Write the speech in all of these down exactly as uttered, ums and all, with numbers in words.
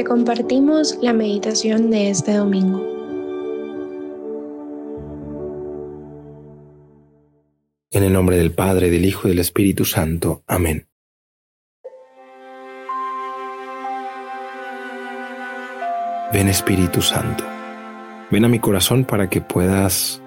Te compartimos la meditación de este domingo. En el nombre del Padre, del Hijo y del Espíritu Santo. Amén. Ven, Espíritu Santo. Ven a mi corazón para que puedas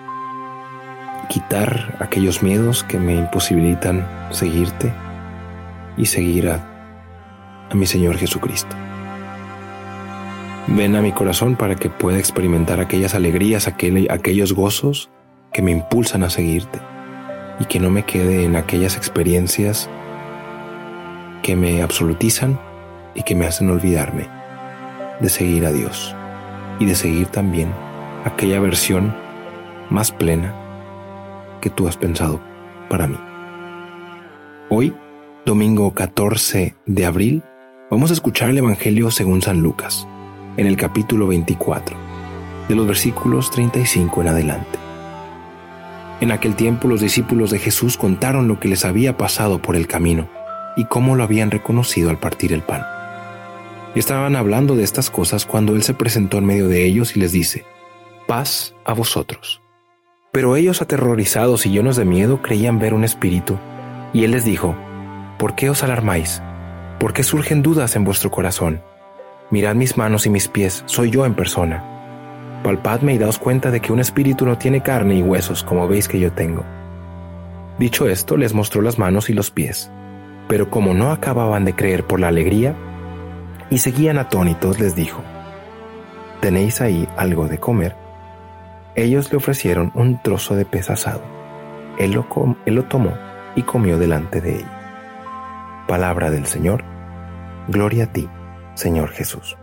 quitar aquellos miedos que me imposibilitan seguirte y seguir a, a mi Señor Jesucristo. Ven a mi corazón para que pueda experimentar aquellas alegrías, aquel, aquellos gozos que me impulsan a seguirte y que no me quede en aquellas experiencias que me absolutizan y que me hacen olvidarme de seguir a Dios y de seguir también aquella versión más plena que tú has pensado para mí. Hoy, domingo catorce de abril, vamos a escuchar el Evangelio según San Lucas, en el capítulo veinticuatro, de los versículos treinta y cinco en adelante. En aquel tiempo los discípulos de Jesús contaron lo que les había pasado por el camino y cómo lo habían reconocido al partir el pan. Estaban hablando de estas cosas cuando Él se presentó en medio de ellos y les dice: «Paz a vosotros». Pero ellos, aterrorizados y llenos de miedo, creían ver un espíritu, y Él les dijo: «¿Por qué os alarmáis? ¿Por qué surgen dudas en vuestro corazón? Mirad mis manos y mis pies, soy yo en persona. Palpadme y daos cuenta de que un espíritu no tiene carne y huesos, como veis que yo tengo». Dicho esto, les mostró las manos y los pies. Pero como no acababan de creer por la alegría y seguían atónitos, les dijo: «¿Tenéis ahí algo de comer?». Ellos le ofrecieron un trozo de pez asado. Él lo, com- él lo tomó y comió delante de ellos. Palabra del Señor. Gloria a ti, Señor Jesús.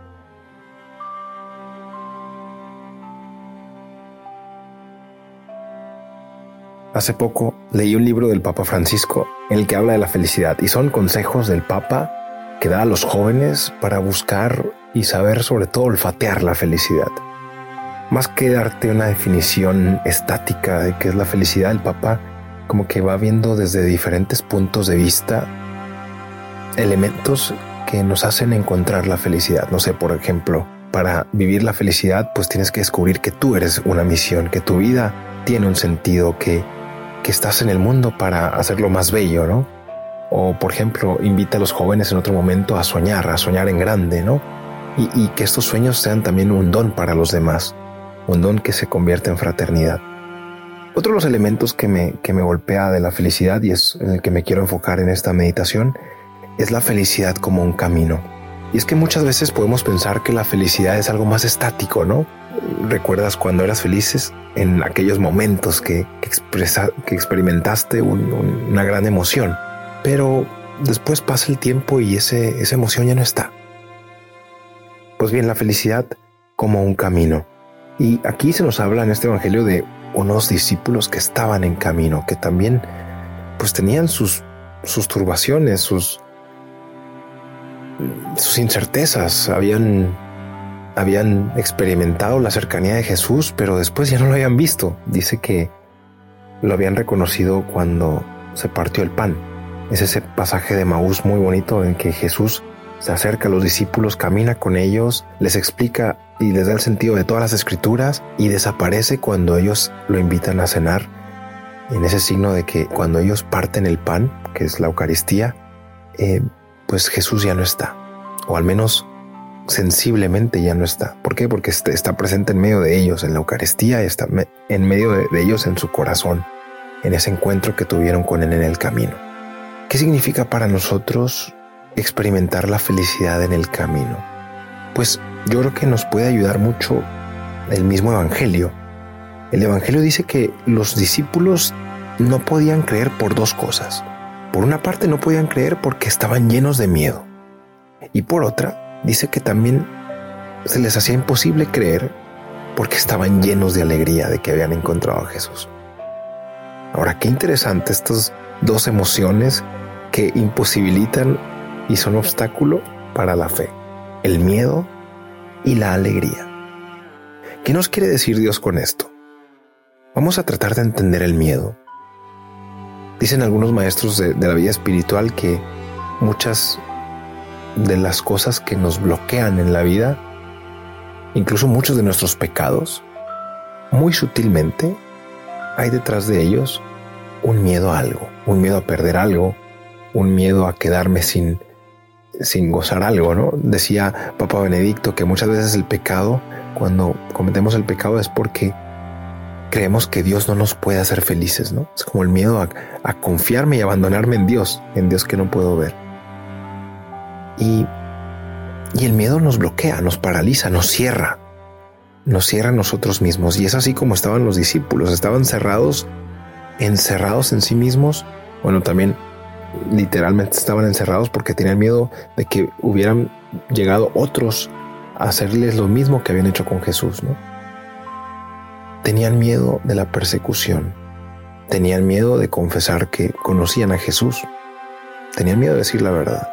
Hace poco leí un libro del Papa Francisco en el que habla de la felicidad, y son consejos del Papa que da a los jóvenes para buscar y saber, sobre todo, olfatear la felicidad. Más que darte una definición estática de qué es la felicidad, el Papa como que va viendo desde diferentes puntos de vista elementos que nos hacen encontrar la felicidad. No sé, por ejemplo, para vivir la felicidad, pues tienes que descubrir que tú eres una misión, que tu vida tiene un sentido, que, que estás en el mundo para hacerlo más bello, ¿no? O, por ejemplo, invita a los jóvenes en otro momento a soñar, a soñar en grande, ¿no? Y, y que estos sueños sean también un don para los demás, un don que se convierte en fraternidad. Otro de los elementos que me, que me golpea de la felicidad, y es en el que me quiero enfocar en esta meditación, es la felicidad como un camino. Y es que muchas veces podemos pensar que la felicidad es algo más estático, ¿no? ¿Recuerdas cuando eras felices? En aquellos momentos que, que, expresa, que experimentaste un, un, una gran emoción. Pero después pasa el tiempo y ese, esa emoción ya no está. Pues bien, la felicidad como un camino. Y aquí se nos habla en este evangelio de unos discípulos que estaban en camino, que también pues tenían sus, sus turbaciones, sus, sus incertezas. Habían, habían experimentado la cercanía de Jesús, pero después ya no lo habían visto. Dice que lo habían reconocido cuando se partió el pan. Es ese pasaje de Maús muy bonito en que Jesús se acerca a los discípulos, camina con ellos, les explica y les da el sentido de todas las escrituras, y desaparece cuando ellos lo invitan a cenar, en ese signo de que cuando ellos parten el pan, que es la Eucaristía, eh, pues Jesús ya no está, o al menos sensiblemente ya no está. ¿Por qué? Porque está presente en medio de ellos en la Eucaristía, está en medio de, de ellos en su corazón, en ese encuentro que tuvieron con Él en el camino. ¿Qué significa para nosotros experimentar la felicidad en el camino? Pues yo creo que nos puede ayudar mucho el mismo Evangelio. El Evangelio dice que los discípulos no podían creer por dos cosas. Por una parte, no podían creer porque estaban llenos de miedo. Y por otra, dice que también se les hacía imposible creer porque estaban llenos de alegría de que habían encontrado a Jesús. Ahora, qué interesante estas dos emociones que imposibilitan y son obstáculo para la fe: el miedo y la alegría. ¿Qué nos quiere decir Dios con esto? Vamos a tratar de entender el miedo. Dicen algunos maestros de, de la vida espiritual que muchas de las cosas que nos bloquean en la vida, incluso muchos de nuestros pecados, muy sutilmente hay detrás de ellos un miedo a algo, un miedo a perder algo, un miedo a quedarme sin, sin gozar algo, ¿no? Decía Papa Benedicto que muchas veces el pecado, cuando cometemos el pecado, es porque creemos que Dios no nos puede hacer felices, ¿no? Es como el miedo a, a confiarme y abandonarme en Dios, en Dios que no puedo ver. Y, y el miedo nos bloquea, nos paraliza, nos cierra, nos cierra a nosotros mismos. Y es así como estaban los discípulos, estaban cerrados, encerrados en sí mismos. Bueno, también literalmente estaban encerrados porque tenían miedo de que hubieran llegado otros a hacerles lo mismo que habían hecho con Jesús, ¿no? Tenían miedo de la persecución, tenían miedo de confesar que conocían a Jesús, tenían miedo de decir la verdad.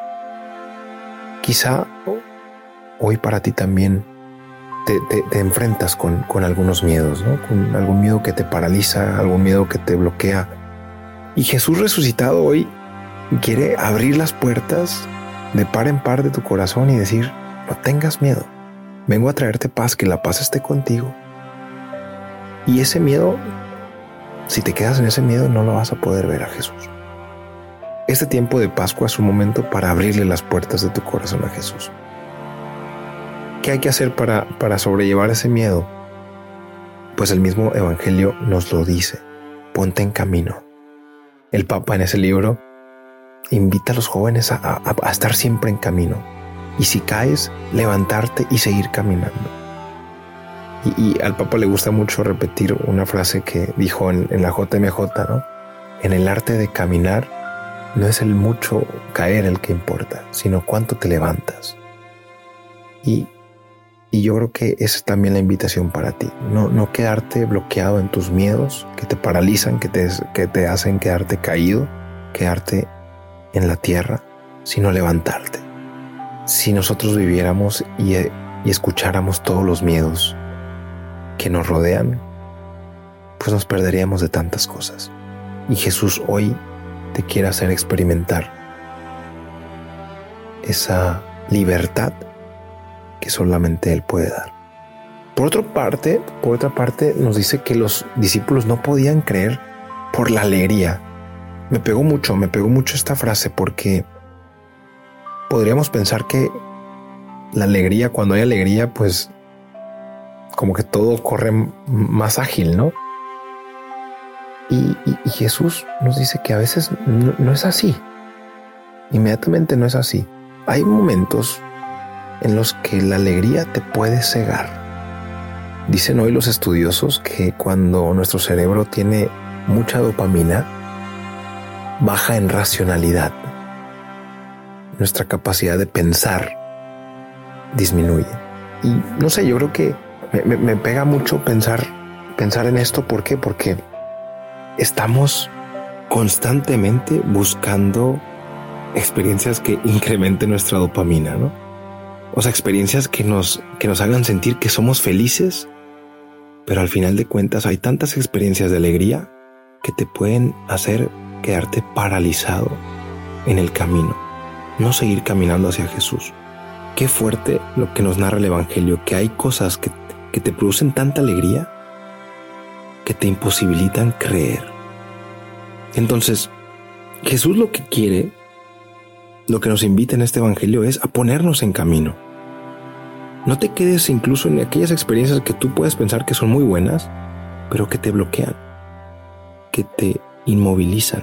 Quizá hoy para ti también te, te, te enfrentas con, con algunos miedos, ¿no? Con algún miedo que te paraliza, algún miedo que te bloquea. Y Jesús resucitado hoy quiere abrir las puertas de par en par de tu corazón y decir: no tengas miedo, vengo a traerte paz, que la paz esté contigo. Y ese miedo, si te quedas en ese miedo, no lo vas a poder ver a Jesús. Este tiempo de Pascua es un momento para abrirle las puertas de tu corazón a Jesús. ¿Qué hay que hacer para, para sobrellevar ese miedo? Pues el mismo Evangelio nos lo dice: ponte en camino. El Papa en ese libro invita a los jóvenes a, a, a estar siempre en camino. Y si caes, levantarte y seguir caminando. Y, y al Papa le gusta mucho repetir una frase que dijo en, en la J M J, ¿no? En el arte de caminar no es el mucho caer el que importa, sino cuánto te levantas. Y, y yo creo que esa es también la invitación para ti. No, no quedarte bloqueado en tus miedos que te paralizan, que te, que te hacen quedarte caído, quedarte en la tierra, sino levantarte. Si nosotros viviéramos y, y escucháramos todos los miedos que nos rodean, pues nos perderíamos de tantas cosas. Y Jesús hoy te quiere hacer experimentar esa libertad que solamente Él puede dar. Por otra parte, por otra parte, nos dice que los discípulos no podían creer por la alegría. Me pegó mucho, me pegó mucho esta frase, porque podríamos pensar que la alegría, cuando hay alegría, pues como que todo corre más ágil, ¿no? Y, y, y Jesús nos dice que a veces no, no es así. Inmediatamente no es así. Hay momentos en los que la alegría te puede cegar. Dicen hoy los estudiosos que cuando nuestro cerebro tiene mucha dopamina, baja en racionalidad. Nuestra capacidad de pensar disminuye. Y no sé, yo creo que me, me, me pega mucho pensar, pensar en esto. ¿Por qué? Porque estamos constantemente buscando experiencias que incrementen nuestra dopamina, ¿no? O sea, experiencias que nos, que nos hagan sentir que somos felices, pero al final de cuentas hay tantas experiencias de alegría que te pueden hacer quedarte paralizado en el camino, no seguir caminando hacia Jesús. Qué fuerte lo que nos narra el Evangelio, que hay cosas que, que te producen tanta alegría que te imposibilitan creer. Entonces, Jesús lo que quiere, lo que nos invita en este Evangelio es a ponernos en camino. No te quedes incluso en aquellas experiencias que tú puedes pensar que son muy buenas, pero que te bloquean, que te inmovilizan.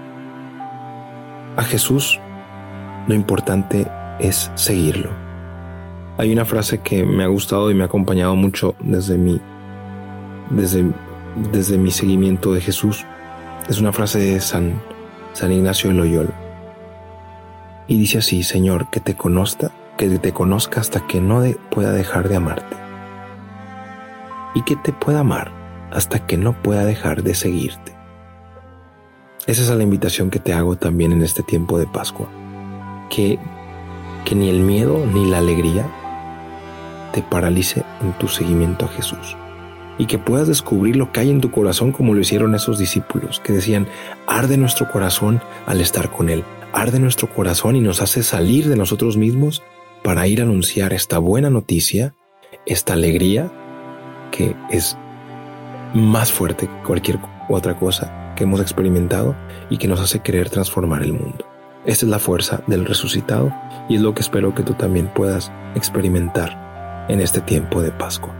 A Jesús lo importante es seguirlo. Hay una frase que me ha gustado y me ha acompañado mucho desde mi, desde, desde mi seguimiento de Jesús. Es una frase de San, San Ignacio de Loyola. Y dice así: Señor, que te conozca, que te conozca hasta que no de, pueda dejar de amarte. Y que te pueda amar hasta que no pueda dejar de seguirte. Esa es la invitación que te hago también en este tiempo de Pascua. Que, que ni el miedo ni la alegría te paralice en tu seguimiento a Jesús. Y que puedas descubrir lo que hay en tu corazón, como lo hicieron esos discípulos que decían: arde nuestro corazón al estar con Él, arde nuestro corazón y nos hace salir de nosotros mismos para ir a anunciar esta buena noticia, esta alegría que es más fuerte que cualquier otra cosa que hemos experimentado y que nos hace querer transformar el mundo. Esta es la fuerza del resucitado y es lo que espero que tú también puedas experimentar en este tiempo de Pascua.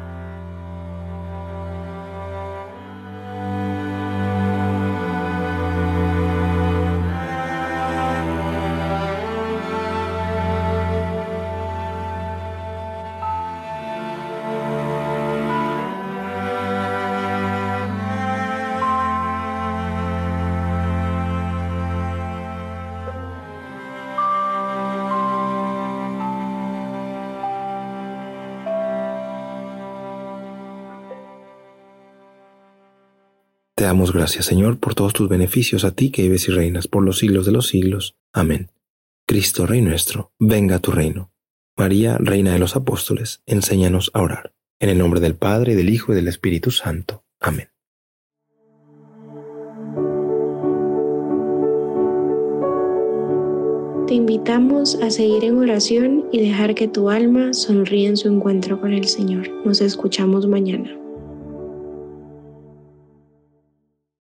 Te damos gracias, Señor, por todos tus beneficios, a ti que vives y reinas por los siglos de los siglos. Amén. Cristo, Rey nuestro, venga a tu reino. María, Reina de los Apóstoles, enséñanos a orar. En el nombre del Padre, del Hijo y del Espíritu Santo. Amén. Te invitamos a seguir en oración y dejar que tu alma sonríe en su encuentro con el Señor. Nos escuchamos mañana.